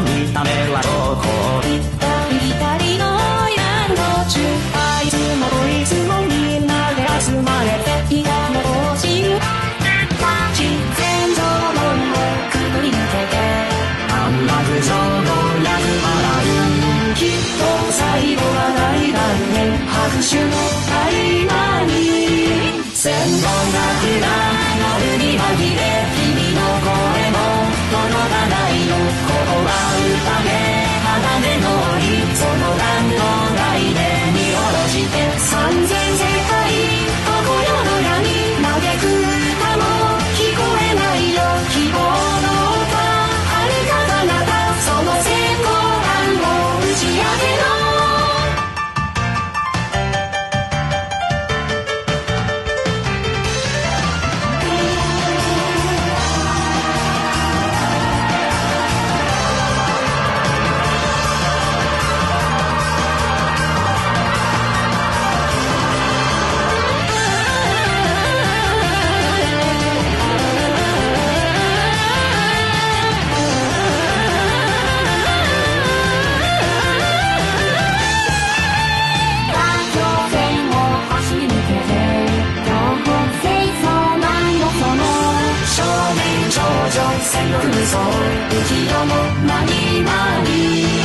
見た目はどこ行ったり来たりのやんの中あいつもこいつもみんなで集まれて嫌な帽子自然増論をくぐり抜けてあんま不条のやつ払うきっと最後は大団円拍手の合間に千本桜夜に紛れ君の声も届かないのここは宴鋼の檻その断頭台で見下ろして三千世界ここ世の闇嘆く歌も聞こえないよ希望の歌遥か彼方その成功感を打ち上げろ戦国無双浮世も何々